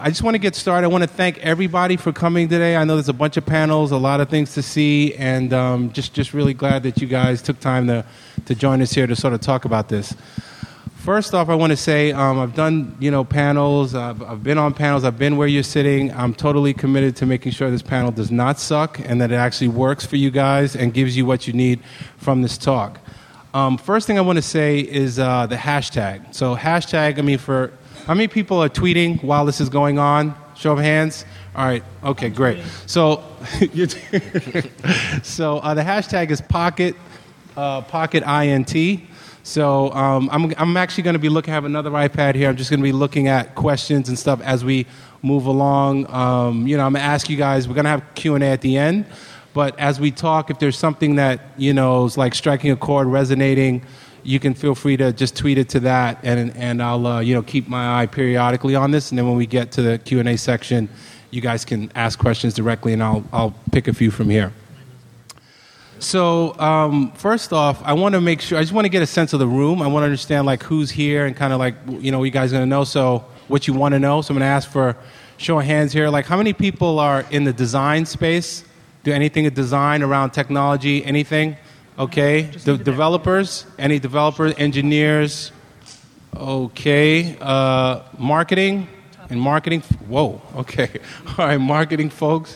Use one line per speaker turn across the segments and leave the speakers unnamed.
I just want to get started. I want to thank everybody for coming today. I know there's a bunch of panels, a lot of things to see, and just really glad that you guys took time to join us here to sort of talk about this. First off, I want to say I've done panels. I've been on panels. I've been where you're sitting. I'm totally committed to making sure this panel does not suck and that it actually works for you guys and gives you what you need from this talk. First thing I want to say is the hashtag. So hashtag, for how many people are tweeting while this is going on? Show of hands. All right. Okay, great. So, so the hashtag is Pocket INT. So I'm actually going to be have another iPad here. I'm just going to be looking at questions and stuff as we move along. I'm going to ask you guys. We're going to have Q&A at the end. But as we talk, if there's something that, is like striking a chord, resonating, you can feel free to just tweet it to that, and I'll keep my eye periodically on this. And then when we get to the Q&A section, you guys can ask questions directly, and I'll pick a few from here. So first off, I want to make sure, I just want to get a sense of the room. I want to understand who's here and kind of what you guys are going to know, so what you want to know. So I'm going to ask for show of hands here. How many people are in the design space? Do anything with design around technology, anything? Okay. The developers? Any developers, engineers? Okay. Marketing? And marketing? Whoa. Okay. All right, marketing folks.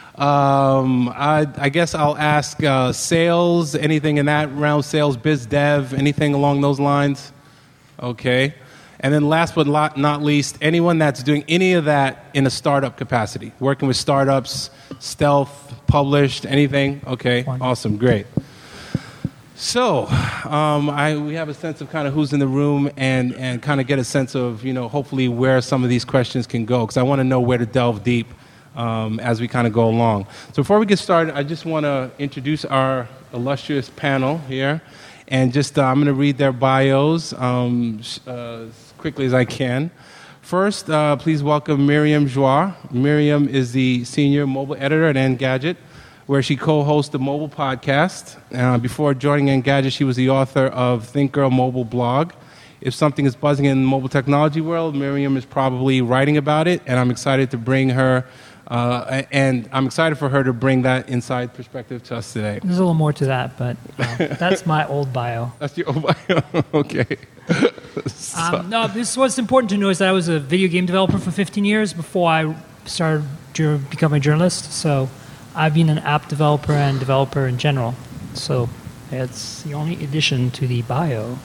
I guess I'll ask sales, anything in that realm, sales, biz dev, anything along those lines? Okay. And then last but not least, anyone that's doing any of that in a startup capacity, working with startups, stealth, published, anything? Okay, awesome, great. So we have a sense of kind of who's in the room and kind of get a sense of, hopefully where some of these questions can go, because I want to know where to delve deep as we kind of go along. So before we get started, I just want to introduce our illustrious panel here. And just I'm going to read their bios as quickly as I can. First, please welcome Myriam Joie. Myriam is the senior mobile editor at Engadget, where she co-hosts the mobile podcast. Before joining Engadget, she was the author of Think Girl Mobile blog. If something is buzzing in the mobile technology world, Myriam is probably writing about it, and I'm excited to bring her. And I'm excited for her to bring that inside perspective to us today.
There's a little more to that, but that's my old bio.
That's your old bio? Okay.
No, what's important to know is that I was a video game developer for 15 years before I started becoming a journalist. So I've been an app developer and developer in general. So it's the only addition to the bio.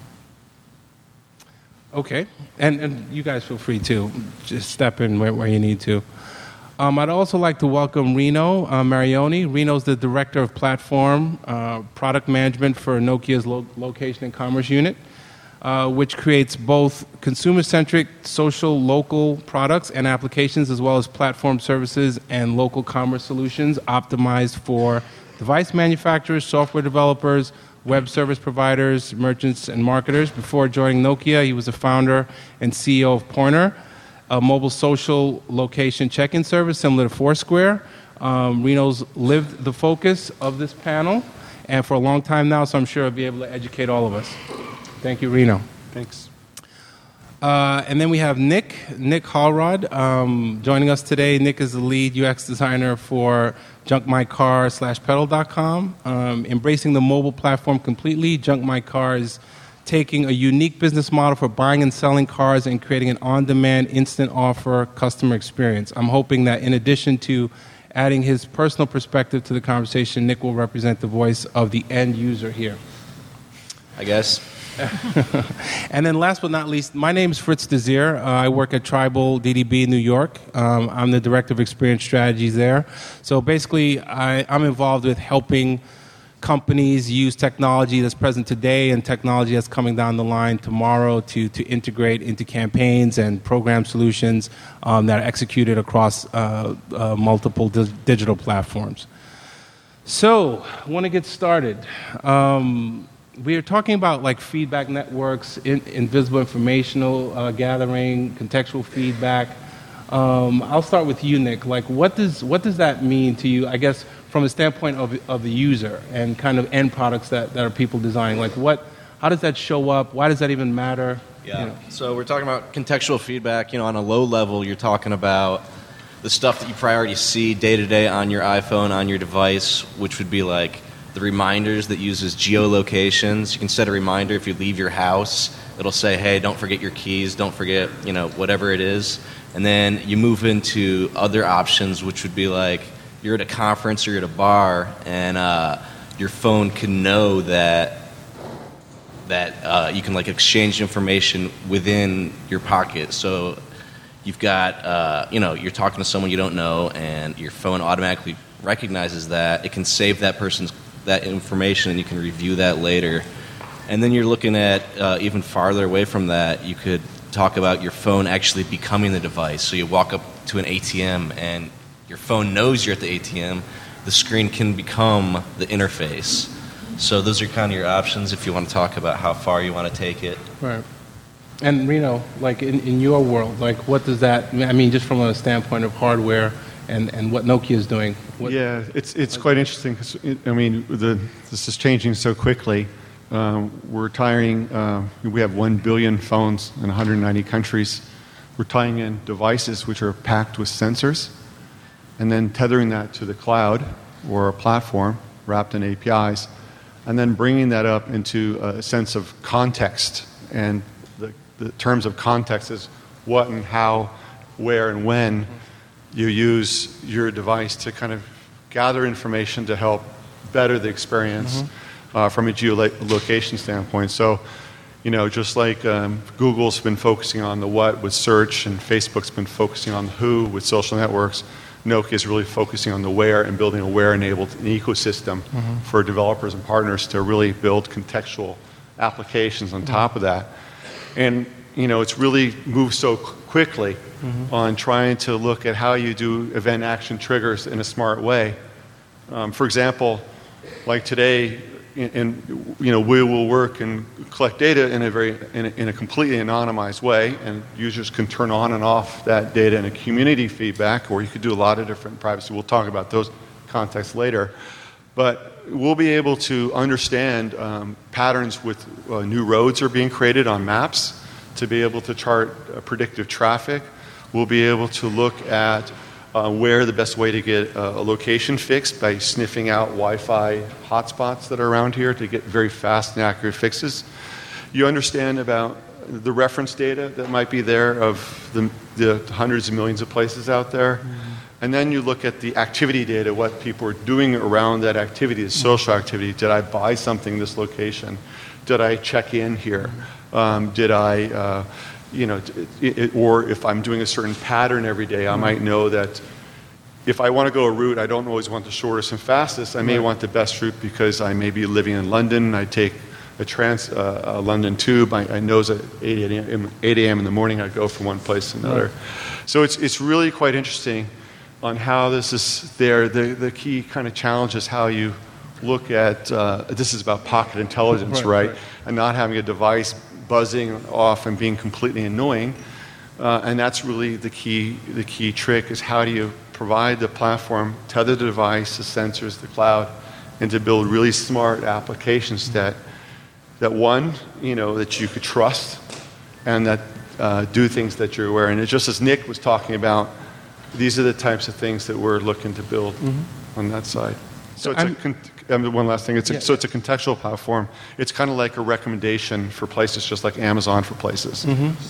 Okay. And you guys feel free to just step in where you need to. I'd also like to welcome Rino Marioni. Rino's the Director of Platform Product Management for Nokia's Location and Commerce Unit, which creates both consumer-centric, social, local products and applications, as well as platform services and local commerce solutions optimized for device manufacturers, software developers, web service providers, merchants, and marketers. Before joining Nokia, he was the founder and CEO of Pointer, a mobile social location check-in service similar to Foursquare. Rino's lived the focus of this panel, and for a long time now, so I'm sure he'll be able to educate all of us. Thank you, Rino.
Thanks.
And then we have Nick Hallrod joining us today. Nick is the lead UX designer for JunkMyCar/Pedal.com. Embracing the mobile platform completely, JunkMyCar is taking a unique business model for buying and selling cars and creating an on-demand, instant offer customer experience. I'm hoping that in addition to adding his personal perspective to the conversation, Nick will represent the voice of the end user here.
I guess.
And then last but not least, my name is Fritz Desir. I work at Tribal DDB in New York. I'm the Director of Experience Strategies there. So basically, I'm involved with helping companies use technology that's present today and technology that's coming down the line tomorrow to integrate into campaigns and program solutions that are executed across multiple digital platforms. So, I want to get started. We are talking about feedback networks, invisible informational gathering, contextual feedback. I'll start with you, Nick. What does that mean to you, I guess, from a standpoint of the user and kind of end products that are people designing? How does that show up? Why does that even matter?
Yeah.
You know.
So we're talking about contextual feedback. On a low level, you're talking about the stuff that you probably already see day to day on your iPhone, on your device, which would be like the reminders that uses geolocations. You can set a reminder if you leave your house. It'll say, hey, don't forget your keys, don't forget, whatever it is. And then you move into other options, which would be like you're at a conference or you're at a bar, and your phone can know that you can like exchange information within your pocket. So you've got, you're talking to someone you don't know, and your phone automatically recognizes that. It can save that information, and you can review that later. And then you're looking at even farther away from that. You could talk about your phone actually becoming the device. So you walk up to an ATM, and your phone knows you're at the ATM. The screen can become the interface. So those are kind of your options if you want to talk about how far you want to take it.
Right. And Reno, like in your world, like what does that, just from a standpoint of hardware and what Nokia is doing?
Yeah, it's quite interesting because, this is changing so quickly. We're tying, we have 1 billion phones in 190 countries. We're tying in devices which are packed with sensors and then tethering that to the cloud or a platform wrapped in APIs, and then bringing that up into a sense of context. And the terms of context is what and how, where and when you use your device to kind of gather information to help better the experience from a geolocation standpoint. So, just like Google's been focusing on the what with search, and Facebook's been focusing on the who with social networks, Nokia is really focusing on the where and building a where-enabled ecosystem for developers and partners to really build contextual applications on top of that. And, it's really moved so quickly on trying to look at how you do event action triggers in a smart way. For example, like today, we will work and collect data in a completely anonymized way, and users can turn on and off that data in a community feedback, or you could do a lot of different privacy. We'll talk about those contexts later. But we'll be able to understand patterns with new roads are being created on maps to be able to chart predictive traffic. We'll be able to look at where the best way to get a location fixed by sniffing out Wi-Fi hotspots that are around here to get very fast and accurate fixes. You understand about the reference data that might be there of the hundreds of millions of places out there. And then you look at the activity data, what people are doing around that activity, the social activity. Did I buy something in this location? Did I check in here? Did I... or if I'm doing a certain pattern every day, I might know that if I want to go a route, I don't always want the shortest and fastest. I may want the best route because I may be living in London. I take a London tube. I know at 8 a.m. in the morning I go from one place to another. So it's really quite interesting on how this is there. The key kind of challenge is how you look at, this is about pocket intelligence, right? And not having a device buzzing off and being completely annoying, and that's really the key trick is how do you provide the platform, tether the device, the sensors, the cloud, and to build really smart applications that one, that you could trust, and that do things that you're aware. And it's just as Nick was talking about, these are the types of things that we're looking to build on that side. So one last thing. So it's a contextual platform. It's kind of like a recommendation for places, just like Amazon for places.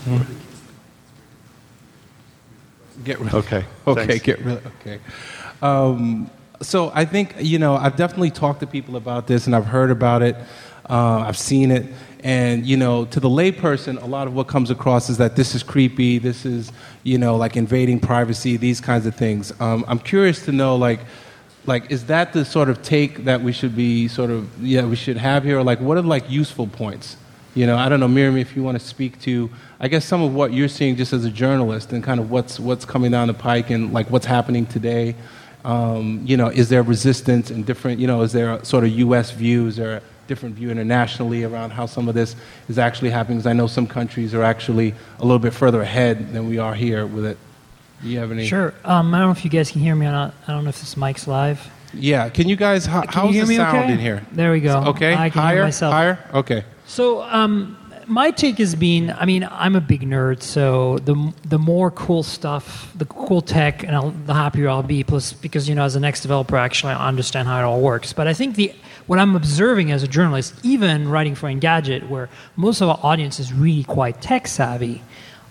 Get rid of
Okay.
Okay,
Thanks.
get rid of okay. So I think, I've definitely talked to people about this, and I've heard about it. I've seen it. And, to the layperson, a lot of what comes across is that this is creepy, this is, like invading privacy, these kinds of things. I'm curious to know, like, is that the sort of take that we should be we should have here? Or like, what are useful points? I don't know, Miriam, if you want to speak to, I guess, some of what you're seeing just as a journalist and kind of what's coming down the pike and like what's happening today. Is there resistance and different, is there a sort of U.S. view? Is there a different view internationally around how some of this is actually happening? Because I know some countries are actually a little bit further ahead than we are here with it. Do you have any?
Sure. I don't know if you guys can hear me or not. I don't know if this mic's live.
Yeah. Can you guys, how's
you hear
the
me
sound
okay?
in here?
There we go.
Okay.
I can hear myself.
Higher? Okay.
So my take has been, I mean, I'm a big nerd, so the more cool stuff, the cool tech, and the happier I'll be. Plus, because as an ex-developer, actually, I understand how it all works. But I think what I'm observing as a journalist, even writing for Engadget, where most of our audience is really quite tech savvy,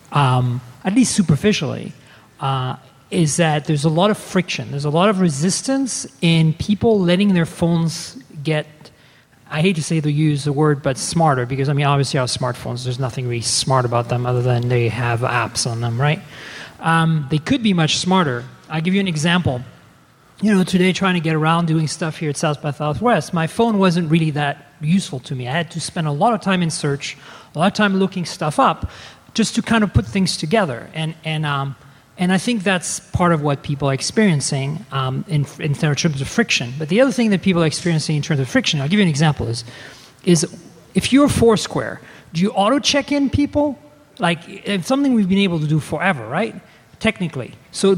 at least superficially, is that there's a lot of friction. There's a lot of resistance in people letting their phones get, I hate to use the word, but smarter, because obviously our smartphones, there's nothing really smart about them other than they have apps on them, right? They could be much smarter. I'll give you an example. Today trying to get around doing stuff here at South by Southwest, my phone wasn't really that useful to me. I had to spend a lot of time in search, a lot of time looking stuff up, just to kind of put things together. And I think that's part of what people are experiencing in terms of friction. But the other thing that people are experiencing in terms of friction, I'll give you an example, is if you're Foursquare, do you auto-check-in people? Like, it's something we've been able to do forever, right? Technically. So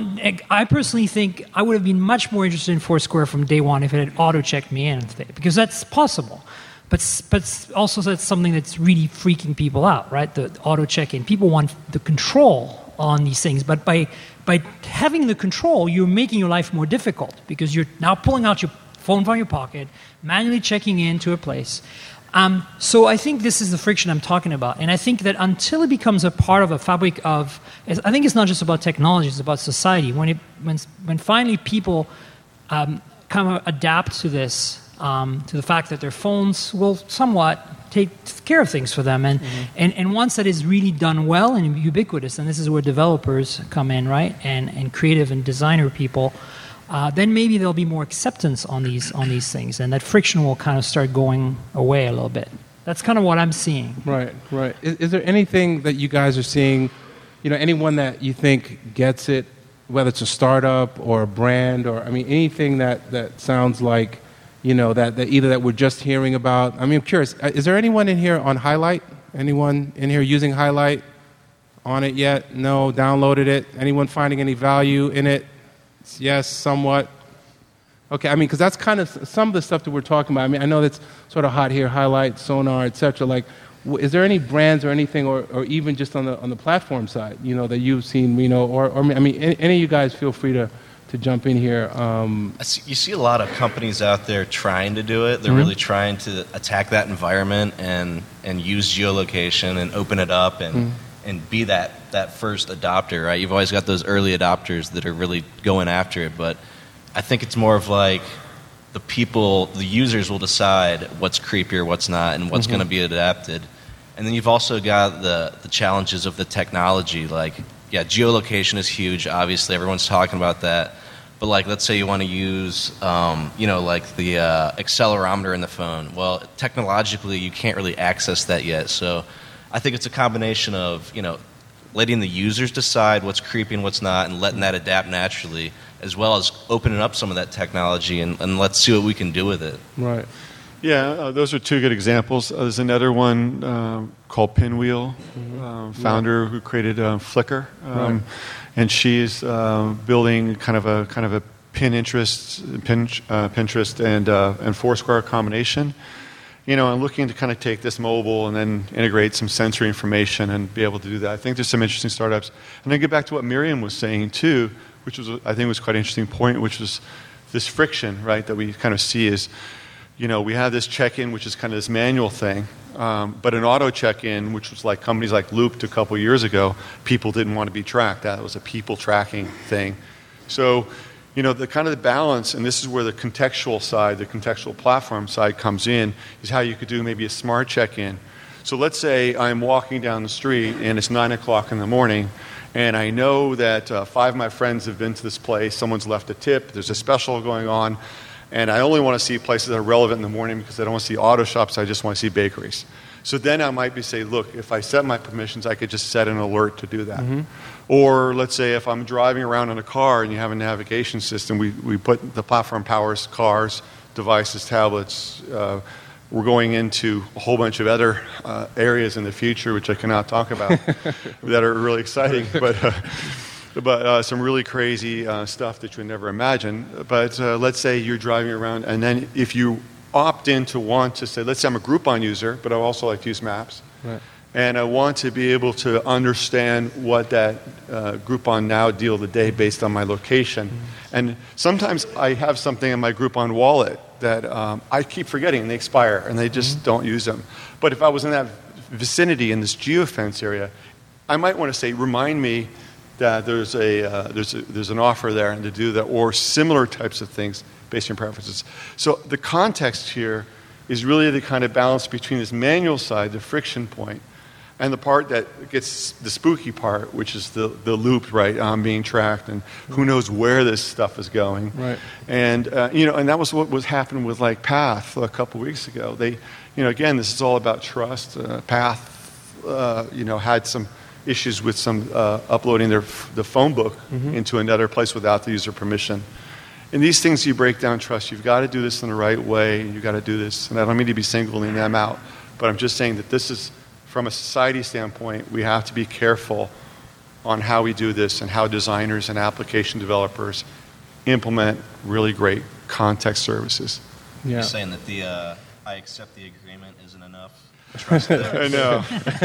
I personally think I would have been much more interested in Foursquare from day one if it had auto-checked me in, because that's possible. But also that's something that's really freaking people out, right? The auto-check-in. People want the control on these things, but by having the control, you're making your life more difficult, because you're now pulling out your phone from your pocket, manually checking into a place. So I think this is the friction I'm talking about, and I think that until it becomes a part of a fabric of, I think it's not just about technology; it's about society. When finally people kind of adapt to this, to the fact that their phones will somewhat take care of things for them, and once that is really done well and ubiquitous, and this is where developers come in, right, and creative and designer people, then maybe there'll be more acceptance on these things, and that friction will kind of start going away a little bit. That's kind of what I'm seeing.
Right. Is there anything that you guys are seeing, anyone that you think gets it, whether it's a startup or a brand, or anything that sounds like, that either that we're just hearing about? I'm curious, is there anyone in here on Highlight? Anyone in here using Highlight on it yet? No, downloaded it? Anyone finding any value in it? Yes, somewhat. Okay, because that's kind of some of the stuff that we're talking about. I know that's sort of hot here, Highlight, Sonar, etc. Like, is there any brands or anything, or even just on the platform side, that you've seen, or any of you guys feel free to jump in here.
You see a lot of companies out there trying to do it. They're really trying to attack that environment and use geolocation and open it up and be that first adopter, right? You've always got those early adopters that are really going after it, but I think it's more of like the users will decide what's creepier, what's not, and what's going to be adapted. And then you've also got the challenges of the technology, like, yeah, geolocation is huge. Obviously, everyone's talking about that. But let's say you want to use, like the accelerometer in the phone. Well, technologically, you can't really access that yet. So, I think it's a combination of letting the users decide what's creepy and what's not, and letting that adapt naturally, as well as opening up some of that technology and let's see what we can do with it.
Right.
Yeah, those are two good examples. There's another one called Pinwheel, founder who created Flickr, and she's building kind of a Pinterest and Foursquare combination. And looking to kind of take this mobile and then integrate some sensory information and be able to do that. I think there's some interesting startups. And then get back to what Miriam was saying too, which I think was quite an interesting point, which was this friction, right, that we kind of see is, we have this check-in, which is kind of this manual thing, but an auto check-in, which was like companies like Looped a couple years ago, people didn't want to be tracked. That was a people tracking thing. So, the kind of the balance, and this is where the contextual side, the contextual platform side comes in, is how you could do maybe a smart check-in. So let's say I'm walking down the street and it's 9 o'clock in the morning, and I know that 5 of my friends have been to this place, someone's left a tip, there's a special going on, and I only want to see places that are relevant in the morning because I don't want to see auto shops, I just want to see bakeries. So then I might say, look, if I set my permissions, I could just set an alert to do that. Or let's say if I'm driving around in a car and you have a navigation system, we put the platform powers cars, devices, tablets. We're going into a whole bunch of other areas in the future, which I cannot talk about, that are really exciting. But some really crazy stuff that you would never imagine. But let's say you're driving around, and then if you opt in to want to say, let's say I'm a Groupon user, but I also like to use Maps.
Right.
And I want to be able to understand what that Groupon Now deal of the day based on my location. And sometimes I have something in my Groupon wallet that I keep forgetting, and they expire, and they just don't use them. But if I was in that vicinity in this geofence area, I might want to say, remind me that there's an offer there and to do that, or similar types of things based on preferences. So the context here is really the kind of balance between this manual side, the friction point, and the part that gets the spooky part, which is the loop, right? I'm being tracked, and who knows where this stuff is going.
Right.
And and that was what was happening with like Path a couple weeks ago. They, again, this is all about trust. Path, had some issues with some uploading the phone book into another place without the user permission. And these things, you break down trust. You've got to do this in the right way, and you've got to do this. And I don't mean to be singling them out, but I'm just saying that this is, from a society standpoint, we have to be careful on how we do this and how designers and application developers implement really great context services.
Yeah.
You're saying that the I accept the agreement isn't enough trust there?
I know.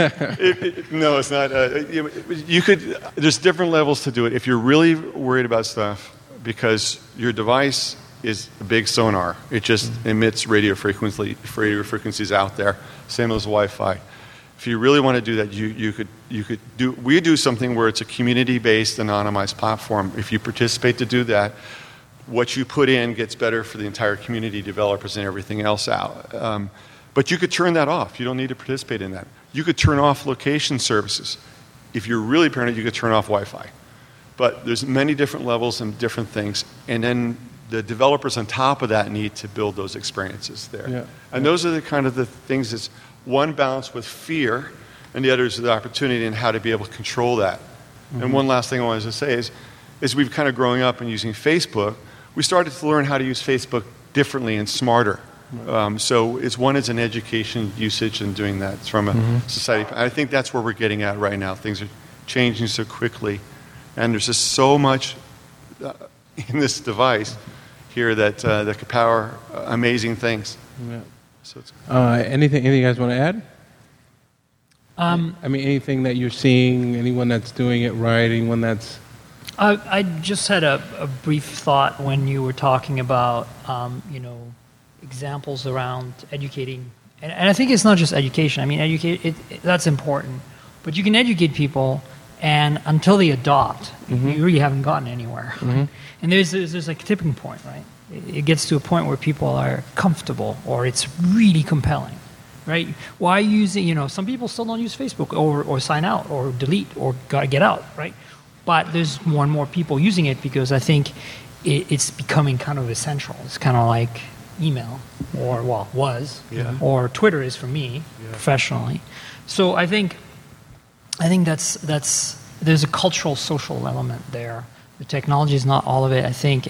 No, it's not. You could. There's different levels to do it. If you're really worried about stuff, because your device is a big sonar, it just emits radio frequencies out there, same as Wi-Fi. If you really want to do that, you could do. We do something where it's a community-based, anonymized platform. If you participate to do that, what you put in gets better for the entire community, developers, and everything else out. But you could turn that off. You don't need to participate in that. You could turn off location services. If you're really paranoid, you could turn off Wi-Fi. But there's many different levels and different things, and then the developers on top of that need to build those experiences there.
Yeah.
And those are the kind of the things that's one balance with fear, and the other is the opportunity and how to be able to control that. And one last thing I wanted to say is we've kind of growing up and using Facebook, we started to learn how to use Facebook differently and smarter. So it's an education usage and doing that from a society. I think that's where we're getting at right now. Things are changing so quickly, and there's just so much in this device here that could power amazing things.
Yeah.
So it's
Anything you guys want to add? Anything that you're seeing, anyone that's doing it right, anyone that's...
I just had a brief thought when you were talking about, examples around educating. And I think it's not just education. That's important. But you can educate people, and until they adopt, you really haven't gotten anywhere. And there's like a tipping point, right? It gets to a point where people are comfortable, or it's really compelling, right? Why using, some people still don't use Facebook or sign out or delete or gotta get out, right? But there's more and more people using it because I think it's becoming kind of essential. It's kind of like email, or Twitter is for me professionally. So I think that's there's a cultural social element there. The technology is not all of it, I think,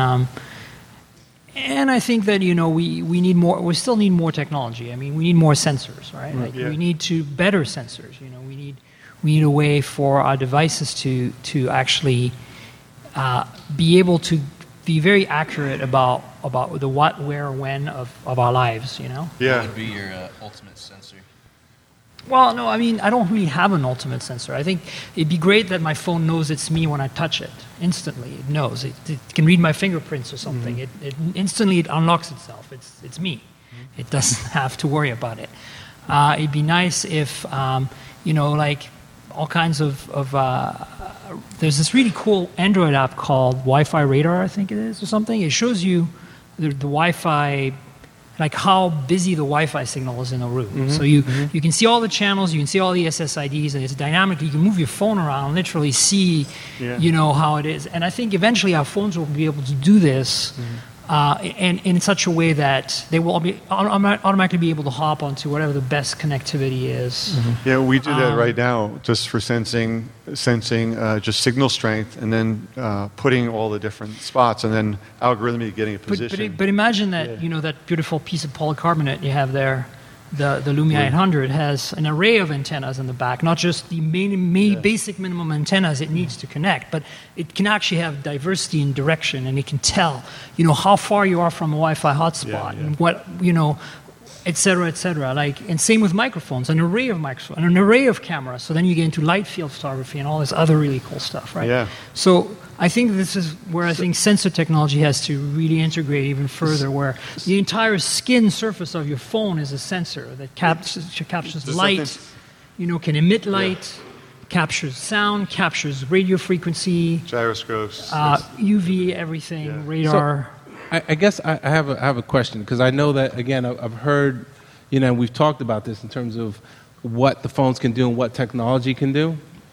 and I think that we need more. We still need more technology. We need more sensors, right? We need better sensors. We need a way for our devices to actually be able to be very accurate about the what, where, when of our lives.
What would be your ultimate sensor?
Well, no, I don't really have an ultimate sensor. I think it'd be great that my phone knows it's me when I touch it. Instantly, it knows. It can read my fingerprints or something. It instantly unlocks itself. It's me. It doesn't have to worry about it. It'd be nice if, like all kinds of there's this really cool Android app called Wi-Fi Radar, I think it is, or something. It shows you the Wi-Fi, like how busy the Wi-Fi signal is in a room. So you can see all the channels, you can see all the SSIDs, and it's dynamic. You can move your phone around and literally see, how it is. And I think eventually our phones will be able to do this and in such a way that they will automatically be able to hop onto whatever the best connectivity is.
Yeah, we do that right now, just for sensing just signal strength, and then putting all the different spots, and then algorithmically getting a position.
But imagine that that beautiful piece of polycarbonate you have there. The Lumia 800 has an array of antennas in the back, not just the basic minimum antennas it needs to connect, but it can actually have diversity in direction, and it can tell, how far you are from a Wi-Fi hotspot, and what, et cetera. Like, and same with microphones, an array of microphones, an array of cameras. So then you get into light field photography and all this other really cool stuff, right?
Yeah.
So I think this is where I think sensor technology has to really integrate even further, where the entire skin surface of your phone is a sensor that captures light, can emit light, captures sound, captures radio frequency,
Gyroscopes.
UV, everything, radar.
I guess I have a question, because I know that, again, I've heard, we've talked about this in terms of what the phones can do and what technology can do.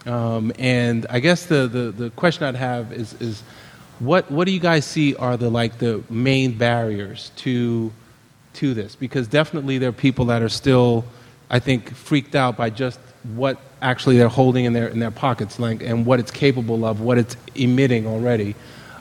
And I guess the question I'd have is what do you guys see are the main barriers to this? Because definitely there are people that are still, I think, freaked out by just what actually they're holding in their pockets, and what it's capable of, what it's emitting already.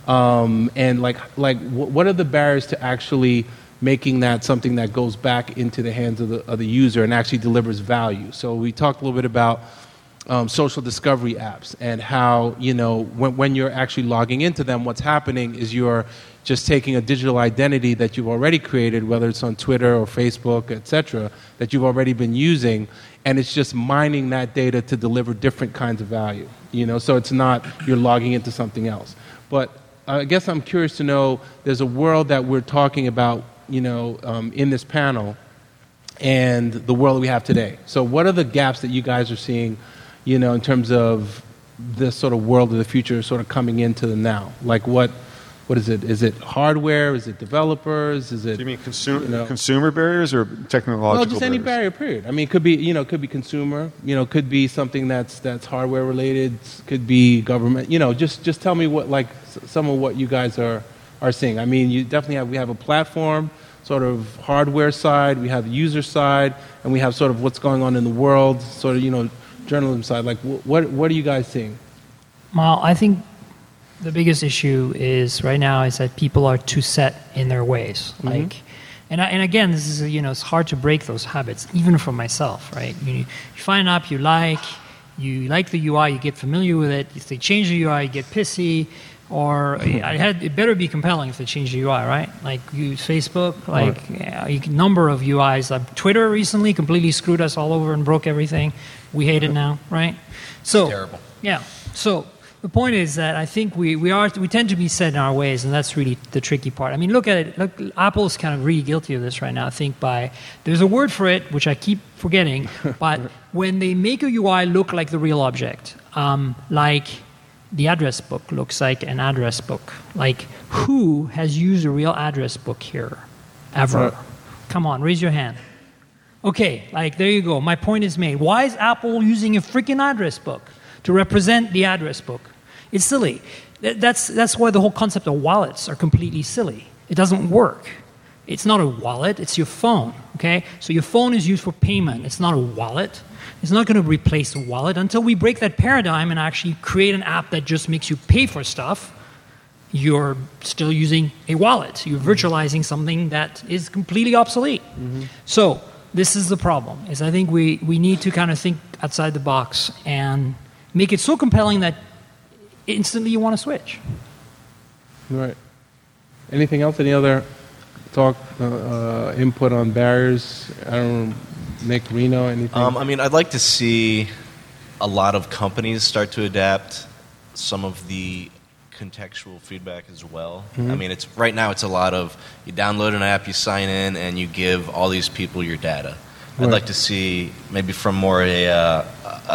And what are the barriers to actually making that something that goes back into the hands of the user and actually delivers value? So we talked a little bit about social discovery apps, and how when you're actually logging into them, what's happening is you're just taking a digital identity that you've already created, whether it's on Twitter or Facebook, etc., that you've already been using, and it's just mining that data to deliver different kinds of value. So it's not you're logging into something else. But I guess I'm curious to know, there's a world that we're talking about, in this panel, and the world we have today. So what are the gaps that you guys are seeing, in terms of this sort of world of the future sort of coming into the now? Like what is it? Is it hardware? Is it developers? Is it?
Do you mean consumer barriers or technological?
Well, just any barrier. Period. I mean, it could be consumer. Could be something that's hardware related. Could be government. Just tell me what some of what you guys are seeing. I mean, you definitely we have a platform, sort of hardware side. We have the user side, and we have sort of what's going on in the world, sort of journalism side. Like, what are you guys seeing?
Well, I think the biggest issue is right now is that people are too set in their ways. And again, this is it's hard to break those habits, even for myself, right? You find an app you like the UI, you get familiar with it. If they change the UI, you get pissy. Or it better be compelling if they change the UI, right? Like use Facebook, number of UIs. Twitter recently completely screwed us all over and broke everything. We hate it now, right? So
it's terrible.
Yeah. So the point is that I think we tend to be set in our ways, and that's really the tricky part. I mean, look at it. Look, Apple's kind of really guilty of this right now. I think there's a word for it which I keep forgetting, but when they make a UI look like the real object, like the address book looks like an address book. Like, who has used a real address book here, ever? Come on, raise your hand. Okay, there you go. My point is made. Why is Apple using a freaking address book to represent the address book? It's silly. That's why the whole concept of wallets are completely silly. It doesn't work. It's not a wallet, it's your phone, okay? So your phone is used for payment. It's not a wallet. It's not going to replace a wallet until we break that paradigm and actually create an app that just makes you pay for stuff. You're still using a wallet. You're virtualizing something that is completely obsolete. Mm-hmm. So this is the problem, is I think we need to kind of think outside the box and make it so compelling that instantly you want to switch.
Right. Anything else? Any other talk, input on barriers? I don't know, Nick, Reno, anything?
I mean, I'd like to see a lot of companies start to adapt some of the contextual feedback as well. Mm-hmm. I mean, right now it's a lot of you download an app, you sign in, and you give all these people your data. Right. I'd like to see maybe from more a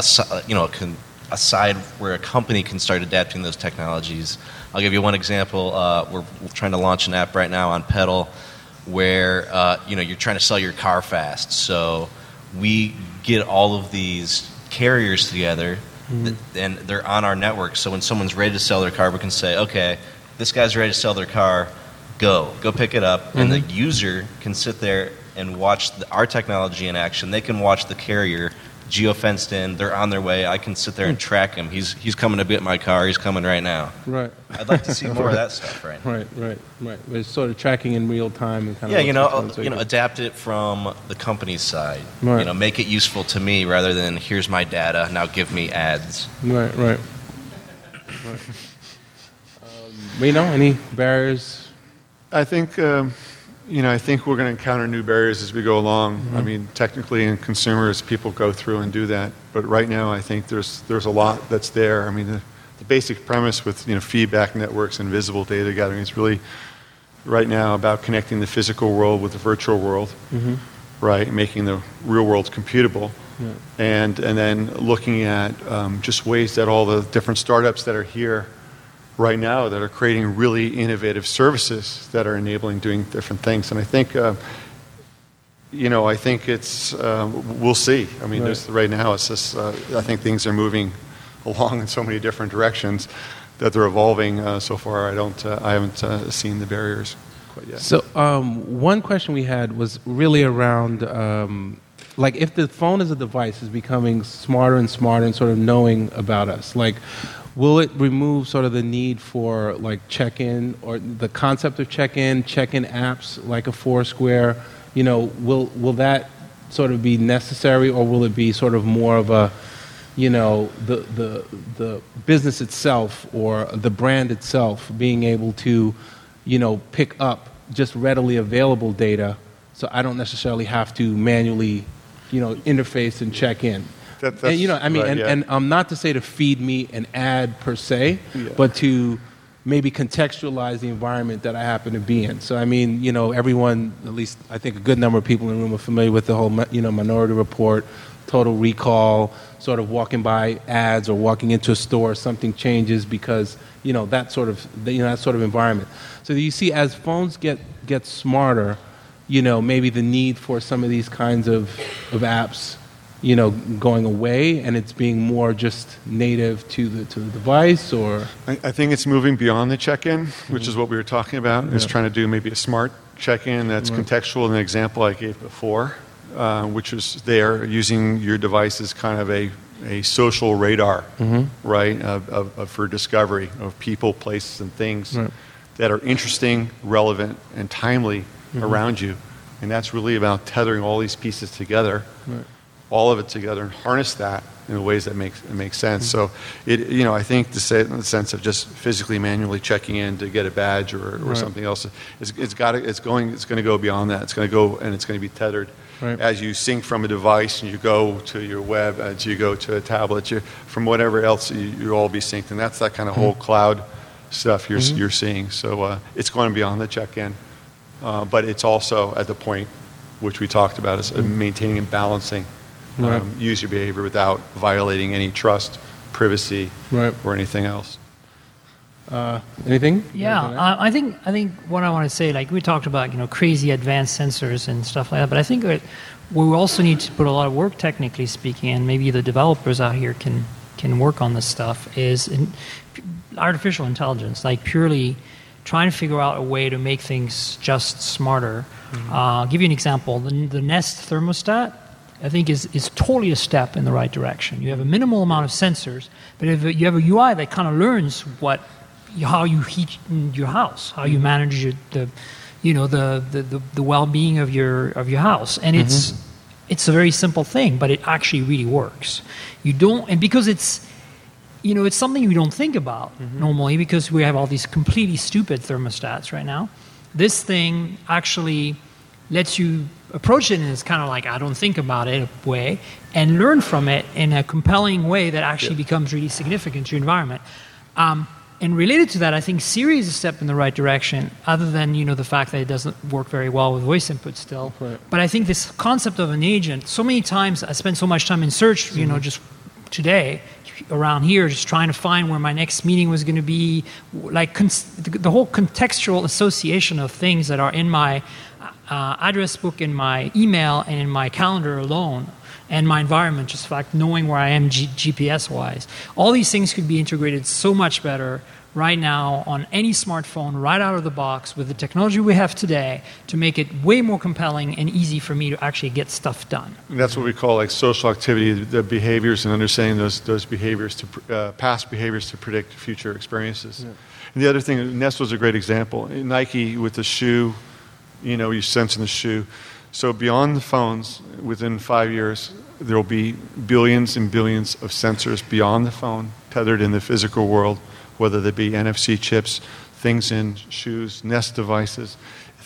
side where a company can start adapting those technologies. I'll give you one example. We're trying to launch an app right now on Pedal where you're trying to sell your car fast. So we get all of these carriers together, and they're on our network. So when someone's ready to sell their car, we can say, okay, this guy's ready to sell their car. Go pick it up. And the user can sit there and watch our technology in action. They can watch the carrier geo-fenced in. They're on their way. I can sit there and track him. He's coming to get my car. He's coming right now.
Right.
I'd like to see more of that stuff. Right.
Right. It's sort of tracking in real time and kind of
adapt it from the company's side.
Right.
Make it useful to me rather than here's my data. Now give me ads.
Right. Reno, any barriers?
I think I think we're going to encounter new barriers as we go along. I mean, technically, in consumers, people go through and do that. But right now, I think there's a lot that's there. I mean, the basic premise with feedback networks and visible data gathering is really right now about connecting the physical world with the virtual world, right? Making the real world computable, and then looking at just ways that all the different startups that are here right now that are creating really innovative services that are enabling doing different things. And I think, I think it's we'll see. I mean, right now it's just I think things are moving along in so many different directions that they're evolving. So far, I haven't seen the barriers quite yet.
So one question we had was really around like if the phone as a device is becoming smarter and smarter and sort of knowing about us, like will it remove sort of the need for like check-in or the concept of check-in apps like a Foursquare? Will that sort of be necessary, or will it be sort of more of a the business itself or the brand itself being able to, pick up just readily available data, so I don't necessarily have to manually, interface and check in. And not to say to feed me an ad per se, but to maybe contextualize the environment that I happen to be in. So I mean, everyone, at least I think a good number of people in the room are familiar with the whole, Minority Report, Total Recall, sort of walking by ads or walking into a store, something changes because that sort of environment. So you see, as phones get smarter, maybe the need for some of these kinds of apps, going away, and it's being more just native to the device, or
I think it's moving beyond the check-in, which is what we were talking about. Is trying to do maybe a smart check-in that's contextual. In the example I gave before, which was there using your device as kind of a social radar, right, for discovery of people, places, and things that are interesting, relevant, and timely around you. And that's really about tethering all these pieces together, all of it together, and harness that in ways that make sense. So, I think to say it in the sense of just physically, manually checking in to get a badge or something else, it's going to go beyond that. It's going to go, and it's going to be tethered. Right. As you sync from a device and you go to your web, as you go to a tablet, from whatever else, you'll all be synced. And that's that kind of whole cloud stuff you're seeing. So it's going beyond the check-in. But it's also at the point which we talked about, is maintaining and balancing user behavior without violating any trust, privacy, or anything else.
Anything?
Yeah, I think what I want to say, like we talked about, crazy advanced sensors and stuff like that, but I think we also need to put a lot of work, technically speaking, and maybe the developers out here can work on this stuff, is in artificial intelligence, like purely trying to figure out a way to make things just smarter. I'll give you an example. The Nest thermostat, I think, is totally a step in the right direction. You have a minimal amount of sensors, but if you have a UI that kind of learns how you heat your house, how you manage the well-being of your house, and it's a very simple thing, but it actually really works. Because it's something we don't think about normally, because we have all these completely stupid thermostats right now. This thing actually lets you approach it in this kind of like, I don't think about it way, and learn from it in a compelling way that actually becomes really significant to your environment. And related to that, I think Siri is a step in the right direction, other than the fact that it doesn't work very well with voice input still. Right. But I think this concept of an agent, so many times I spend so much time in search, just today around here, just trying to find where my next meeting was going to be, like the whole contextual association of things that are in my address book, in my email, and in my calendar alone, and my environment, just fact knowing where I am GPS-wise. All these things could be integrated so much better right now on any smartphone, right out of the box, with the technology we have today, to make it way more compelling and easy for me to actually get stuff done.
And that's what we call like social activity, the behaviors, and understanding those behaviors, past behaviors to predict future experiences. Yeah. And the other thing, Nest was a great example. Nike with the shoe, you sense in the shoe. So beyond the phones, within 5 years, there will be billions and billions of sensors beyond the phone, tethered in the physical world, whether they be NFC chips, things in shoes, Nest devices,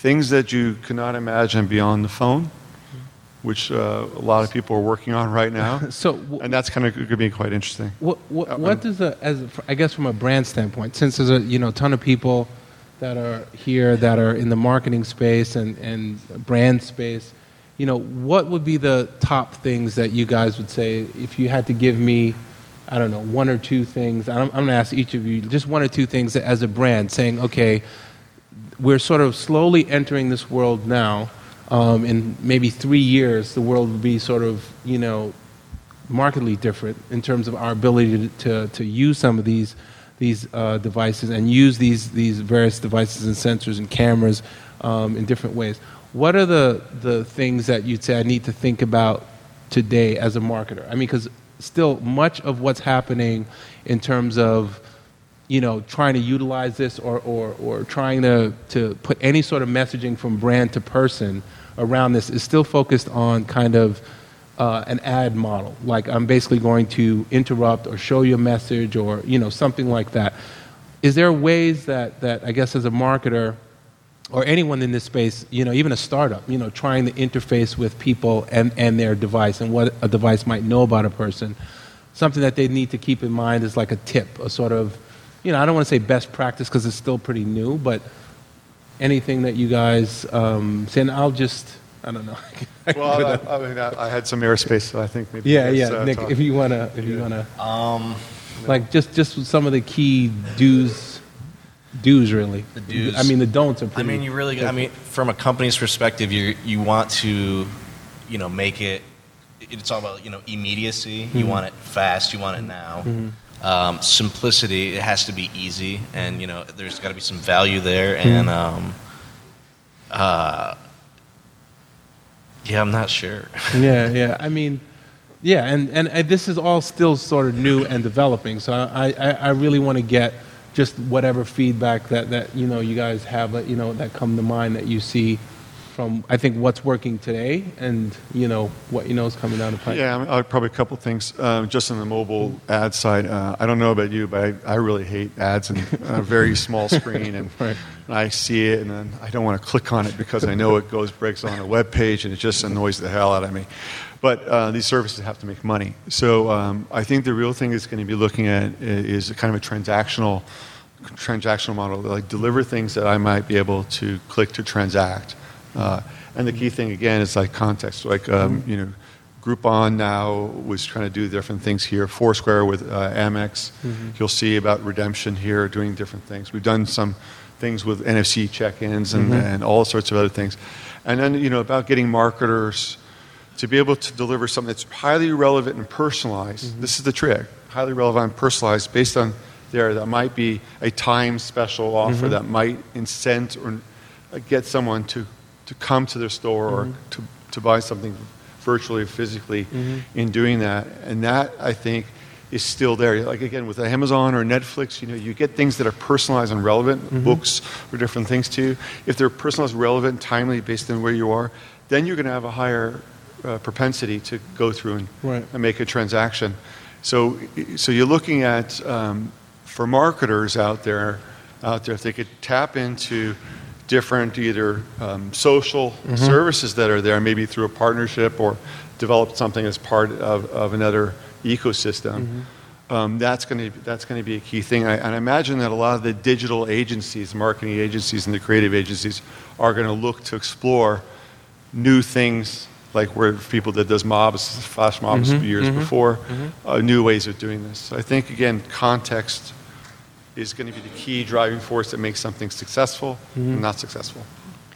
things that you cannot imagine beyond the phone, which a lot of people are working on right now. And that's kind of going to be quite interesting.
What does I guess from a brand standpoint, since there's a ton of people that are here that are in the marketing space and brand space, what would be the top things that you guys would say if you had to give me, I don't know, one or two things? I'm going to ask each of you just one or two things as a brand, saying, okay, we're sort of slowly entering this world now. In maybe 3 years, the world will be sort of, markedly different in terms of our ability to use some of these devices and use these various devices and sensors and cameras in different ways. What are the things that you'd say I need to think about today as a marketer? I mean, because still much of what's happening in terms of trying to utilize this or trying to put any sort of messaging from brand to person around this is still focused on kind of an ad model. Like I'm basically going to interrupt or show you a message or, something like that. Is there ways that I guess as a marketer or anyone in this space, even a startup, trying to interface with people and their device and what a device might know about a person, something that they need to keep in mind is like a tip, a sort of, I don't want to say best practice because it's still pretty new, but anything that you guys say, and I don't know.
Well, I had some airspace, so I think maybe.
Yeah, Nick, if you wanna, like just some of the key do's really.
The do's.
I mean, the don'ts are pretty.
I mean, you really. I mean, from a company's perspective, you want to, make it. It's all about immediacy. Mm-hmm. You want it fast. You want it now. Mm-hmm. Simplicity. It has to be easy, and there's got to be some value there, and yeah, I'm not sure.
Yeah. I mean, yeah, and this is all still sort of new and developing. So I really want to get just whatever feedback that you guys have, that come to mind that you see from I think what's working today and what is coming down the pipe.
Yeah, probably a couple things. Just on the mobile ad side, I don't know about you, but I really hate ads and a very small screen, and
right.
I see it and then I don't want to click on it because I know it breaks on a web page and it just annoys the hell out of me. But these services have to make money, so I think the real thing is going to be looking at is kind of a transactional model, like deliver things that I might be able to click to transact. And the key thing again is like context. Like Groupon now was trying to do different things here. Foursquare with Amex, you'll see about redemption here, doing different things. We've done some things with NFC check-ins and all sorts of other things. And then about getting marketers to be able to deliver something that's highly relevant and personalized. This is the trick: highly relevant and personalized based on that might be a time special offer that might incent or get someone to come to their store or to buy something virtually or physically in doing that. And that, I think, is still there. Like, again, with Amazon or Netflix, you get things that are personalized and relevant, books or different things too. If they're personalized, relevant, timely based on where you are, then you're going to have a higher propensity to go through and make a transaction. So you're looking at, for marketers out there, if they could tap into different either social services that are there, maybe through a partnership or develop something as part of another ecosystem. That's going to be a key thing. And I imagine that a lot of the digital agencies, marketing agencies, and the creative agencies are going to look to explore new things, like where people that does mobs, flash mobs years before, new ways of doing this. So I think, again, context is going to be the key driving force that makes something successful and not successful.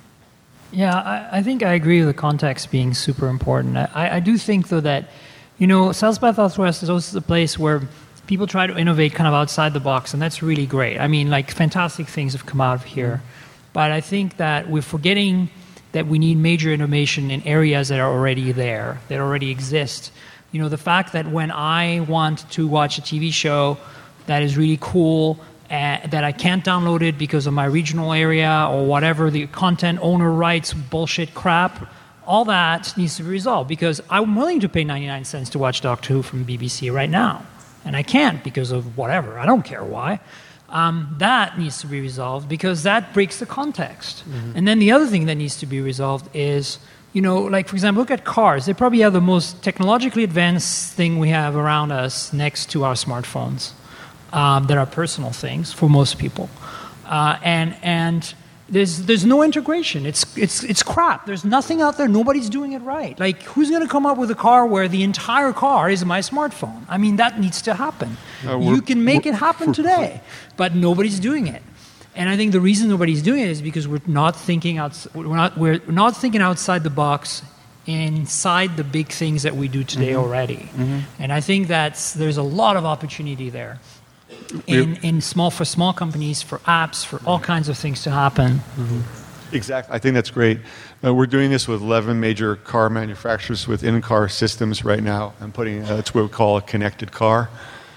Yeah, I think I agree with the context being super important. I do think, though, that, South by Southwest is also a place where people try to innovate kind of outside the box, and that's really great. I mean, like, fantastic things have come out of here. But I think that we're forgetting that we need major innovation in areas that are already there, that already exist. The fact that when I want to watch a TV show that is really cool, that I can't download it because of my regional area or whatever, the content owner rights bullshit crap, all that needs to be resolved, because I'm willing to pay 99 cents to watch Doctor Who from BBC right now. And I can't because of whatever. I don't care why. That needs to be resolved because that breaks the context. And then the other thing that needs to be resolved is, like, for example, look at cars. They probably have the most technologically advanced thing we have around us next to our smartphones that are personal things for most people. And there's no integration. It's crap. There's nothing out there. Nobody's doing it right. Like, who's going to come up with a car where the entire car is my smartphone? I mean, that needs to happen. You can make it happen today, but nobody's doing it. And I think the reason nobody's doing it is because we're not thinking outside the box inside the big things that we do today already. And I think there's a lot of opportunity there. For small companies, for apps, for all kinds of things to happen.
Exactly. I think that's great. We're doing this with 11 major car manufacturers with in-car systems right now. I'm putting that's what we call a connected car.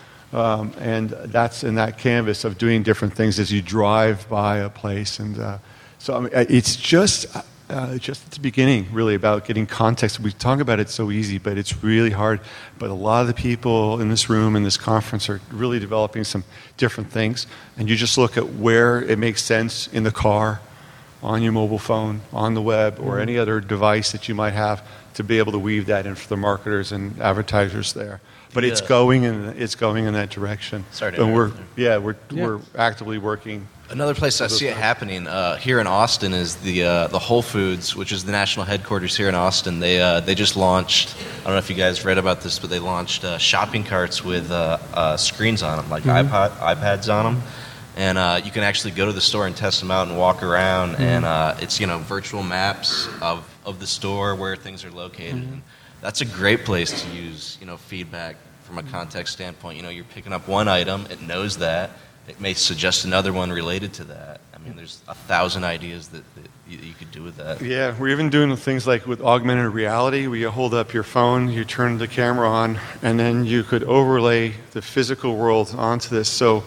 And that's in that canvas of doing different things as you drive by a place. And so I mean, it's just at the beginning, really, about getting context. We talk about it so easy, but it's really hard. But a lot of the people in this room, in this conference, are really developing some different things. And you just look at where it makes sense in the car, on your mobile phone, on the web, or any other device that you might have to be able to weave that in for the marketers and advertisers there. But it's going in that direction.
Sorry to
interrupt. We're actively working.
Another place I see it happening here in Austin is the Whole Foods, which is the national headquarters here in Austin. They just launched. I don't know if you guys read about this, but they launched shopping carts with screens on them, like iPads on them, and you can actually go to the store and test them out and walk around. And it's virtual maps of the store where things are located. And that's a great place to use feedback from a context standpoint. You're picking up one item, it knows that. It may suggest another one related to that. I mean, there's 1,000 ideas that you could do with that.
Yeah, we're even doing things like with augmented reality, where you hold up your phone, you turn the camera on, and then you could overlay the physical world onto this. So,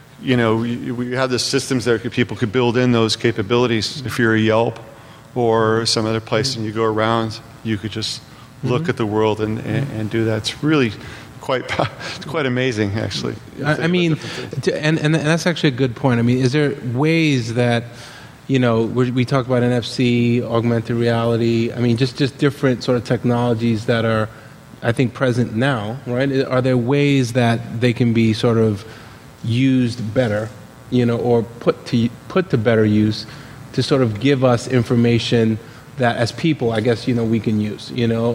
we have the systems that people could build in those capabilities. If you're a Yelp or some other place and you go around, you could just look at the world and do that. It's really quite amazing, actually.
I mean, and that's actually a good point. I mean, is there ways that, we talk about NFC, augmented reality, I mean, just different sort of technologies that are, I think, present now, right? Are there ways that they can be sort of used better, or put to better use to sort of give us information that as people, I guess, we can use,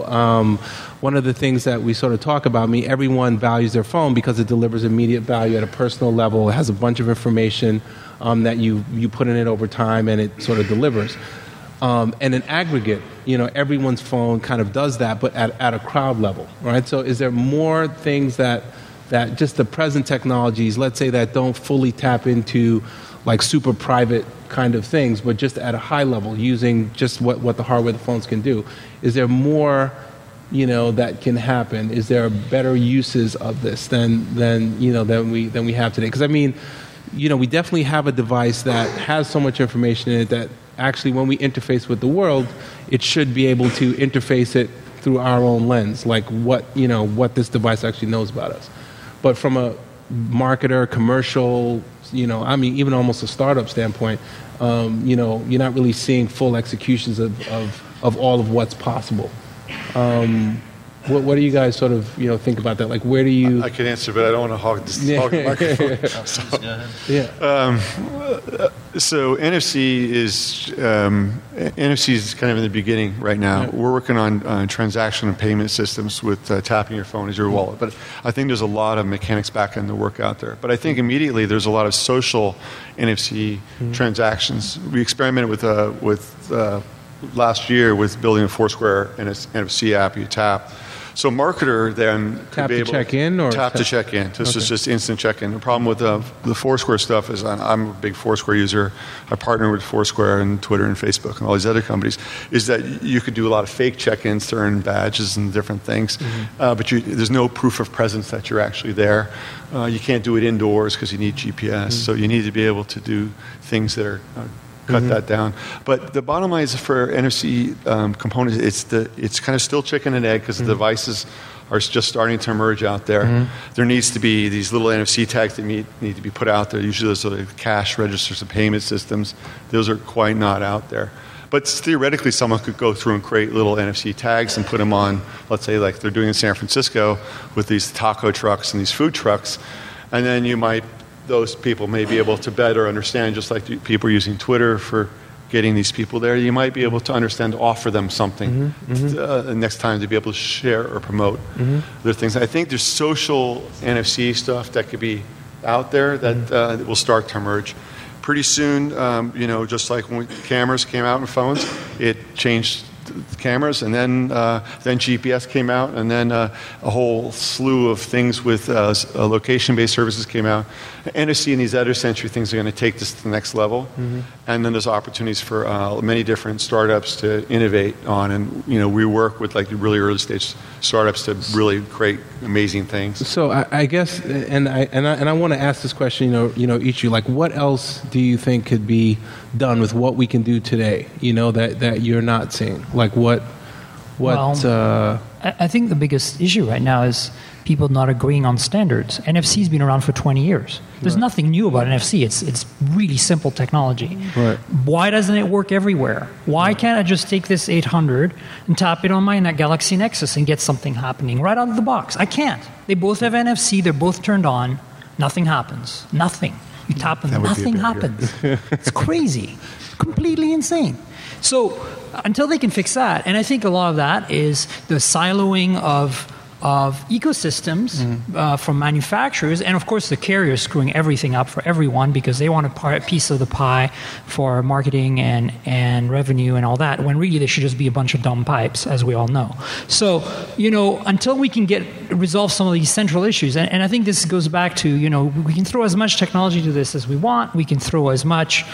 One of the things that we sort of talk about, everyone values their phone because it delivers immediate value at a personal level. It has a bunch of information that you put in it over time and it sort of delivers. And in aggregate, everyone's phone kind of does that, but at a crowd level, right? So is there more things that just the present technologies, let's say, that don't fully tap into like super private kind of things, but just at a high level, using just what the hardware, the phones can do? Is there more, that can happen? Is there better uses of this than we have today? Because I mean, we definitely have a device that has so much information in it that actually, when we interface with the world, it should be able to interface it through our own lens, like what this device actually knows about us. But from a marketer, commercial, even almost a startup standpoint, you're not really seeing full executions of all of what's possible. What do you guys sort of think about that? Like, where do you?
I can answer, but I don't want to hog the microphone. So NFC is kind of in the beginning right now. We're working on transaction and payment systems with tapping your phone as your wallet. But I think there's a lot of mechanics back end the work out there. But I think immediately there's a lot of social NFC transactions. We experimented with last year with building a Foursquare NFC app you tap. So marketer then
tap to check in, or
tap to check in. This is just instant check in. The problem with the Foursquare stuff is I'm a big Foursquare user. I partner with Foursquare and Twitter and Facebook and all these other companies. Is that you could do a lot of fake check-ins to earn badges and different things, but there's no proof of presence that you're actually there. You can't do it indoors because you need GPS. So you need to be able to do things that are cut that down. But the bottom line is for NFC components, it's kind of still chicken and egg because the devices are just starting to emerge out there. There needs to be these little NFC tags that need to be put out there. Usually those are cash registers and payment systems. Those are quite not out there. But theoretically, someone could go through and create little NFC tags and put them on, let's say like they're doing in San Francisco with these taco trucks and these food trucks. And then those people may be able to better understand, just like people are using Twitter for getting these people there, you might be able to understand, offer them something next time to be able to share or promote their things. I think there's social NFC stuff that could be out there that will start to emerge. Pretty soon, just like when cameras came out in phones, it changed the cameras, and then GPS came out, and then a whole slew of things with location-based services came out. NFC and these other century things are going to take this to the next level, and then there's opportunities for many different startups to innovate on, and we work with like really early stage startups to really create amazing things.
So I guess, and I want to ask this question, each of you, like, what else do you think could be done with what we can do today? That you're not seeing. Like what?
Well, I think the biggest issue right now is people not agreeing on standards. NFC's been around for 20 years. There's nothing new about NFC. It's really simple technology.
Right.
Why doesn't it work everywhere? Why can't I just take this 800 and tap it on my Galaxy Nexus and get something happening right out of the box? I can't. They both have NFC. They're both turned on. Nothing happens. Nothing. You tap them, nothing happens. It's crazy. Completely insane. So until they can fix that, and I think a lot of that is the siloing of ecosystems from manufacturers, and of course the carriers screwing everything up for everyone because they want a piece of the pie for marketing and revenue and all that, when really they should just be a bunch of dumb pipes, as we all know. So, until we can resolve some of these central issues, and I think this goes back to, we can throw as much technology to this as we want, we can throw as much,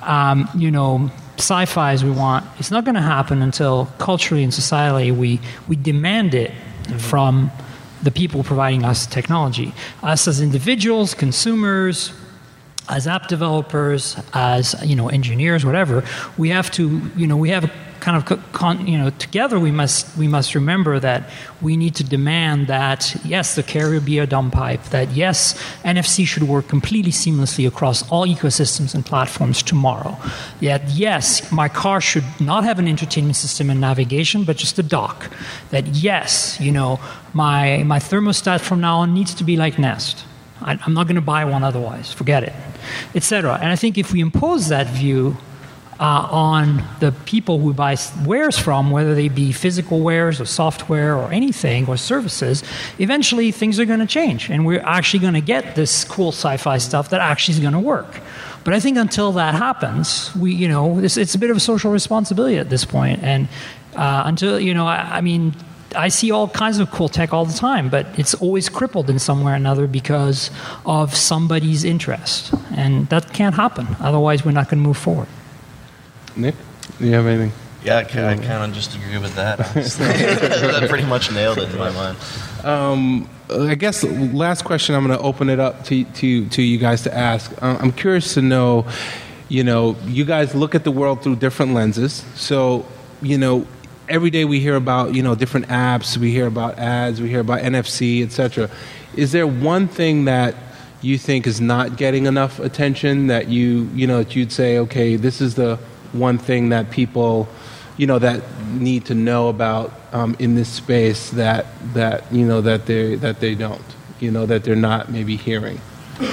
sci-fi as we want. It's not going to happen until culturally and societally we demand it from the people providing us technology. Us as individuals, consumers, as app developers, as engineers, whatever, we have to, we have a kind of, together we must remember that we need to demand that, yes, the carrier be a dumb pipe, that, yes, NFC should work completely seamlessly across all ecosystems and platforms tomorrow. That, yes, my car should not have an entertainment system and navigation, but just a dock. That, yes, my thermostat from now on needs to be like Nest. I'm not going to buy one otherwise. Forget it, etc. And I think if we impose that view on the people who buy wares from, whether they be physical wares or software or anything or services, eventually things are going to change, and we're actually going to get this cool sci-fi stuff that actually is going to work. But I think until that happens, it's a bit of a social responsibility at this point. And until I see all kinds of cool tech all the time, but it's always crippled in some way or another because of somebody's interest. And that can't happen. Otherwise, we're not going to move forward.
Nick, do you have anything?
Yeah, I kind of just agree with that. That pretty much nailed it in my mind.
I guess last question, I'm going to open it up to you guys to ask. I'm curious to know, you guys look at the world through different lenses. So, every day we hear about, different apps, we hear about ads, we hear about NFC, etc. Is there one thing that you think is not getting enough attention that that you'd say, okay, this is the one thing that people, that need to know about in this space that they don't, that they're not maybe hearing?
Good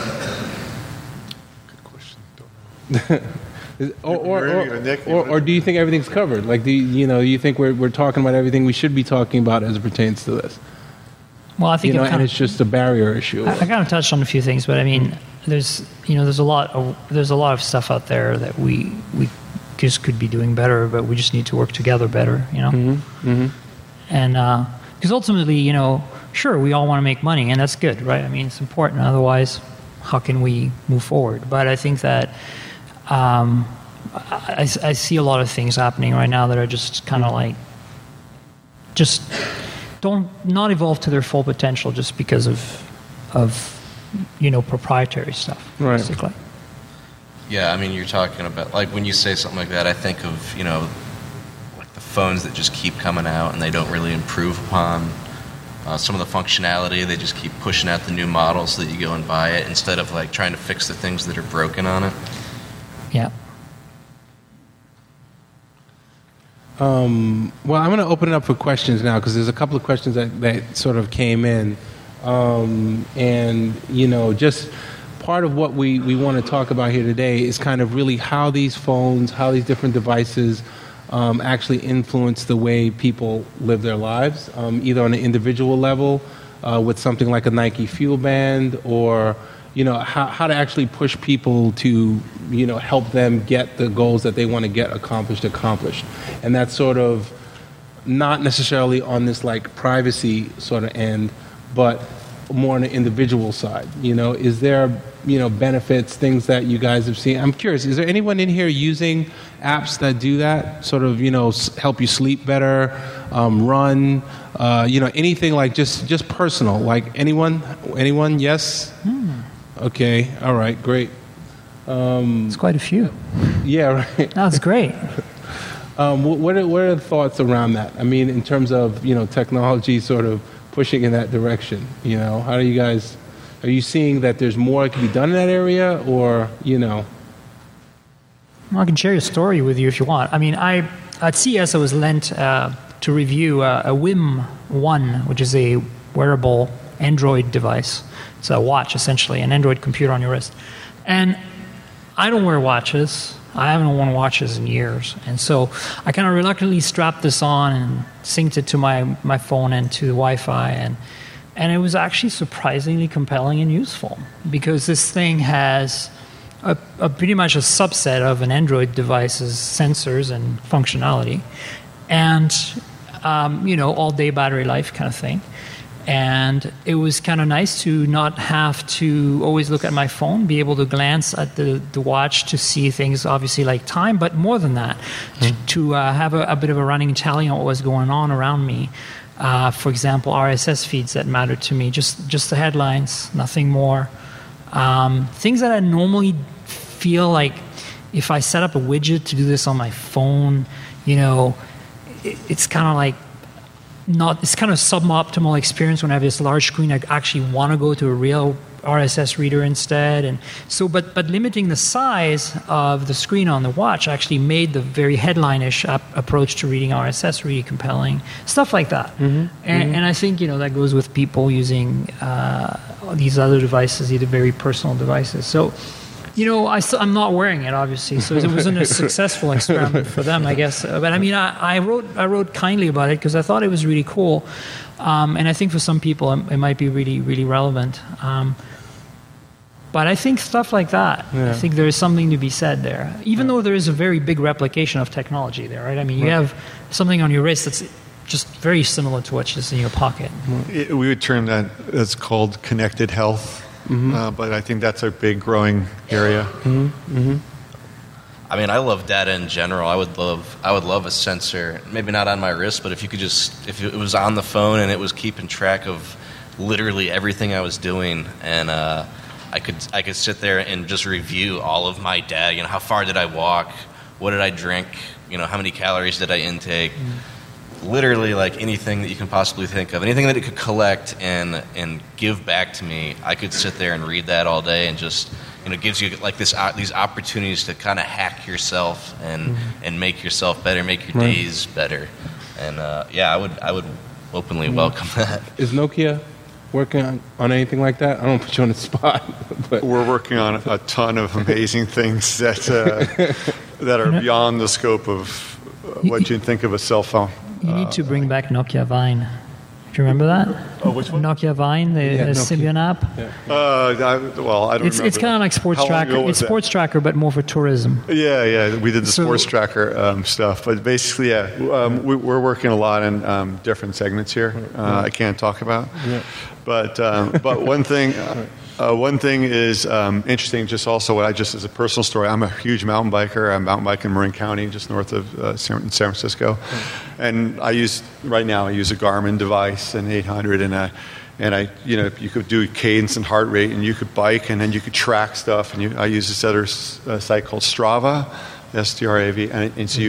question.
Or do you think everything's covered? Like, do you think we're talking about everything we should be talking about as it pertains to this?
Well, I think
and it's just a barrier issue.
I kind of touched on a few things, but I mean, there's a lot of stuff out there that we just could be doing better, but we just need to work together better, And because ultimately, sure, we all want to make money, and that's good, right? I mean, it's important. Otherwise, how can we move forward? But I think that I see a lot of things happening right now that are just kind of like don't not evolve to their full potential just because of proprietary stuff,
right.
Basically.
Yeah, I mean, you're talking about, like, when you say something like that, I think of, like the phones that just keep coming out and they don't really improve upon some of the functionality. They just keep pushing out the new models so that you go and buy it instead of like trying to fix the things that are broken on it.
Yeah.
Well, I'm going to open it up for questions now because there's a couple of questions that sort of came in. And, just part of what we want to talk about here today is kind of really how these phones, how these different devices actually influence the way people live their lives, either on an individual level with something like a Nike Fuel Band or, how to actually push people to, help them get the goals that they want to get accomplished. And that's sort of not necessarily on this like privacy sort of end, but more on the individual side. Is there, benefits, things that you guys have seen? I'm curious, is there anyone in here using apps that do that, sort of, help you sleep better, run, anything like just personal, like anyone? Yes? Okay, all right, great.
It's quite a few.
Yeah, right.
That's great.
What are the thoughts around that? I mean, in terms of, technology sort of pushing in that direction, how do you guys, are you seeing that there's more that can be done in that area or,
Well, I can share a story with you if you want. I mean, at CES I was lent to review a WIM 1, which is a wearable Android device. It's a watch, essentially, an Android computer on your wrist. And I don't wear watches. I haven't worn watches in years. And so I kind of reluctantly strapped this on and synced it to my phone and to the Wi-Fi. And it was actually surprisingly compelling and useful because this thing has a pretty much a subset of an Android device's sensors and functionality. And, all-day battery life kind of thing. And it was kind of nice to not have to always look at my phone, be able to glance at the watch to see things, obviously like time, but more than that, to have a bit of a running tally on what was going on around me. For example, RSS feeds that mattered to me, just the headlines, nothing more. Things that I normally feel like if I set up a widget to do this on my phone, it's kind of like it's kind of suboptimal experience when I have this large screen. I actually want to go to a real RSS reader instead, and so but limiting the size of the screen on the watch actually made the very headline-ish approach to reading RSS really compelling. Stuff like that, and I think that goes with people using these other devices, either very personal devices. So. I'm not wearing it, obviously, so it wasn't a successful experiment for them, I guess. But I mean, I wrote kindly about it because I thought it was really cool, and I think for some people it might be really, really relevant. But I think stuff like that, I think there is something to be said there, even though there is a very big replication of technology there, right? I mean, you have something on your wrist that's just very similar to what's just in your pocket.
We would term that as called connected health. But I think that's a big growing area.
I mean, I love data in general. I would love a sensor, maybe not on my wrist, but if it was on the phone and it was keeping track of literally everything I was doing, and I could sit there and just review all of my data. How far did I walk? What did I drink? How many calories did I intake? Literally, like anything that you can possibly think of, anything that it could collect and give back to me, I could sit there and read that all day, and just gives you like these opportunities to kind of hack yourself and make yourself better, make your days better, and I would openly welcome that.
Is Nokia working on anything like that? I don't put you on the spot, but
we're working on a ton of amazing things that are beyond the scope of what you'd think of a cell phone.
You need to bring back Nokia Vine. Do you remember that?
Oh, which one?
Nokia Vine, the Symbian app.
Yeah. I don't remember.
It's kind of like Sports Tracker. It's Sports Tracker, but more for tourism.
Yeah. We did the Sports Tracker stuff, but basically, we're working a lot in different segments here. I can't talk about, but one thing. One thing is interesting, just also as a personal story, I'm a huge mountain biker. I'm mountain biking in Marin County, just north of San Francisco. And I use a Garmin device, an 800, and you could do cadence and heart rate, and you could bike, and then you could track stuff. And I use this other site called Strava, STRAV, and so you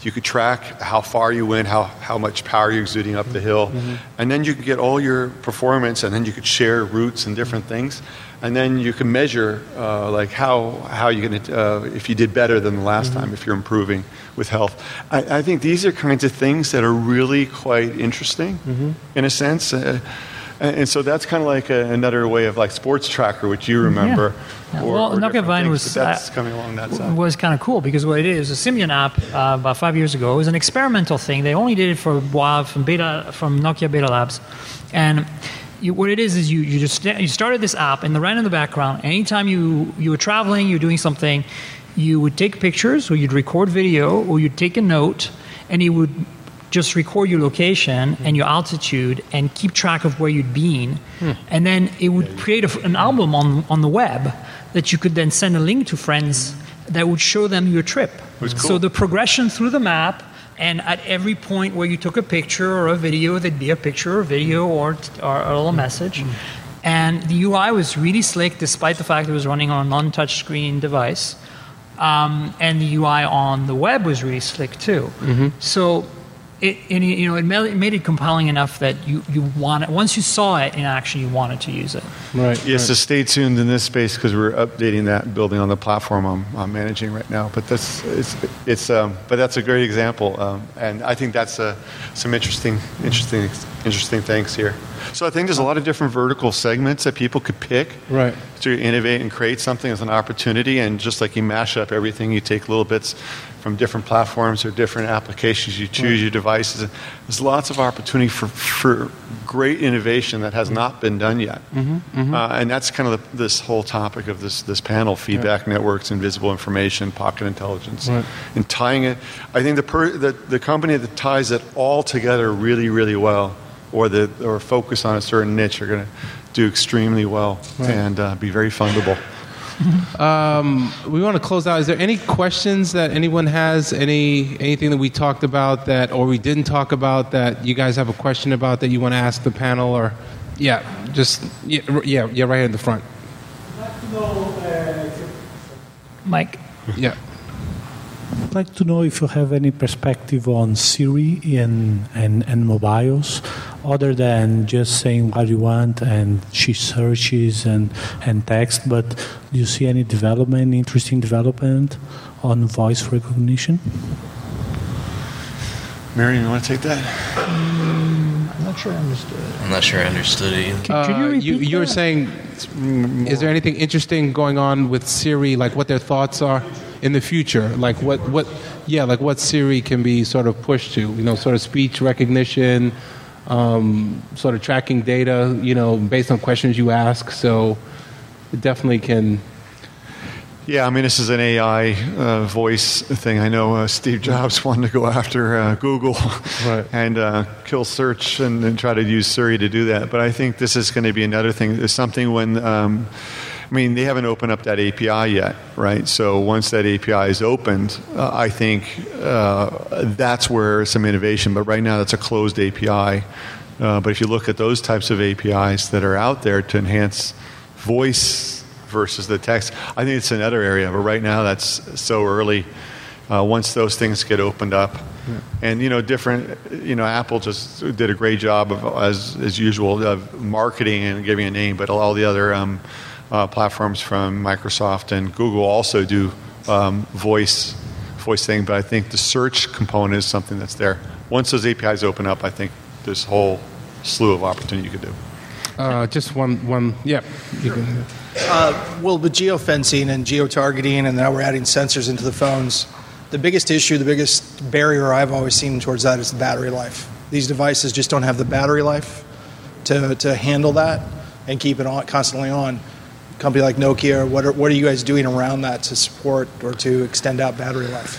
You could track how far you went, how much power you're exuding up the hill. And then you could get all your performance, and then you could share routes and different things. And then you can measure like how you're going to, if you did better than the last time, if you're improving with health. I think these are kinds of things that are really quite interesting in a sense. And so that's kind of like another way of like sports tracker, which you remember.
Well, Nokia Vine
that's coming along that side.
Was kind of cool because what it is, a Symbian app about 5 years ago, it was an experimental thing. They only did it for a while from Nokia Beta Labs. And what it is you started this app and ran in the background. Anytime you were traveling, you were doing something, you would take pictures or you'd record video or you'd take a note and you would just record your location and your altitude and keep track of where you'd been. And then it would create an album on the web that you could then send a link to friends that would show them your trip.
Cool.
So the progression through the map, and at every point where you took a picture or a video, there'd be a picture or video or a little message. And the UI was really slick despite the fact it was running on a non-touch screen device. And the UI on the web was really slick too. So it made it compelling enough that you want it. Once you saw it in action, you wanted to use it.
Right.
Yes, so stay tuned in this space because we're updating that, building on the platform I'm managing right now. But that's a great example, and I think that's some interesting things here. So I think there's a lot of different vertical segments that people could pick to innovate and create something as an opportunity. And just like you mash up everything, you take little bits from different platforms or different applications, you choose your devices. There's lots of opportunity for great innovation that has not been done yet. And that's kind of this whole topic of this panel, feedback networks, invisible information, pocket intelligence, and tying it. I think the company that ties it all together really, really well, or focus on a certain niche, are going to do extremely well and be very fundable.
We want to close out. Is there any questions that anyone has? Anything that we talked about or we didn't talk about that you guys have a question about that you want to ask the panel? Or right here in the front.
I'd like to know,
Mike.
Yeah.
I'd like to know if you have any perspective on Siri and mobiles, other than just saying what you want and she searches and text, but do you see any interesting development on voice recognition?
Marion, you want to take that?
I'm not sure I understood it either.
Could you repeat you were saying, is there anything interesting going on with Siri, like what their thoughts are in the future? Like what Siri can be sort of pushed to, sort of speech recognition, sort of tracking data, based on questions you ask. So it definitely can.
Yeah, I mean, this is an AI voice thing. I know Steve Jobs wanted to go after Google and kill search and try to use Siri to do that. But I think this is going to be another thing. There's something when, they haven't opened up that API yet, right? So once that API is opened, I think that's where some innovation. But right now, that's a closed API. But if you look at those types of APIs that are out there to enhance voice versus the text, I think it's another area. But right now, that's so early. Once those things get opened up, and Apple just did a great job of, as usual, of marketing and giving a name. But all the other platforms from Microsoft and Google also do voice thing. But I think the search component is something that's there. Once those APIs open up, I think there's a whole slew of opportunity you could do.
Just one. Yeah.
Well, with geofencing and geotargeting, and now we're adding sensors into the phones, the biggest issue, the biggest barrier I've always seen towards that is the battery life. These devices just don't have the battery life to handle that and keep it on constantly on. A company like Nokia, what are you guys doing around that to support or to extend out battery life?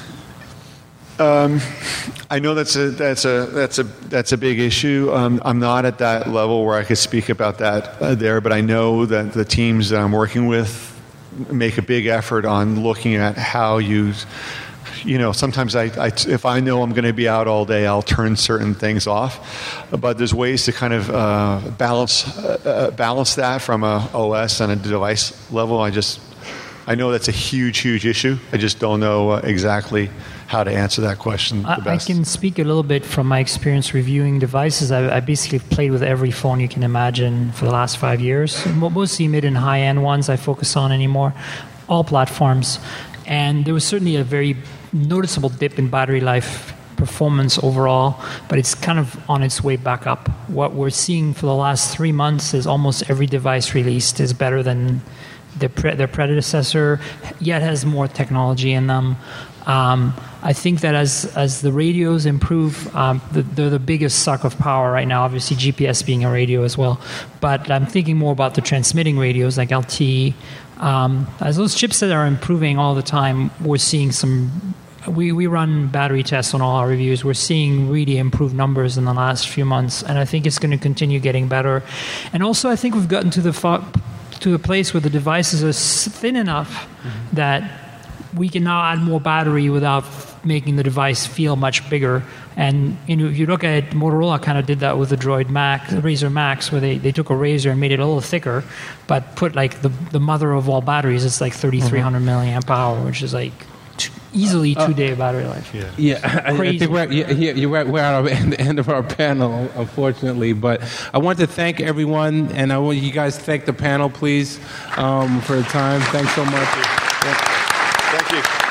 I know that's a big issue. I'm not at that level where I could speak about that there, but I know that the teams that I'm working with make a big effort on looking at how sometimes if I know I'm going to be out all day, I'll turn certain things off. But there's ways to kind of balance that from a OS and a device level. I know that's a huge, huge issue. I just don't know exactly how to answer that question the
I
best.
can speak a little bit from my experience reviewing devices. I basically played with every phone you can imagine for the last 5 years, mostly mid and high-end ones I focus on anymore, all platforms. And there was certainly a very noticeable dip in battery life performance overall, but it's kind of on its way back up. What we're seeing for the last 3 months is almost every device released is better than their predecessor, yet has more technology in them. I think that as the radios improve, they're the biggest suck of power right now, obviously GPS being a radio as well. But I'm thinking more about the transmitting radios like LTE. As those chipsets are improving all the time, we're seeing some... We run battery tests on all our reviews. We're seeing really improved numbers in the last few months, and I think it's going to continue getting better. And also, I think we've gotten to the place where the devices are thin enough that we can now add more battery without making the device feel much bigger. And if you look at it, Motorola kind of did that with the Droid Max, the Razr Max, where they took a Razr and made it a little thicker, but put like the mother of all batteries. It's like 3,300 milliamp hour, which is like easily 2-day battery life.
Yeah, I think we're at the end of our panel, unfortunately. But I want to thank everyone, and I want you guys to thank the panel, please, for the time. Thanks so much.
Thank you.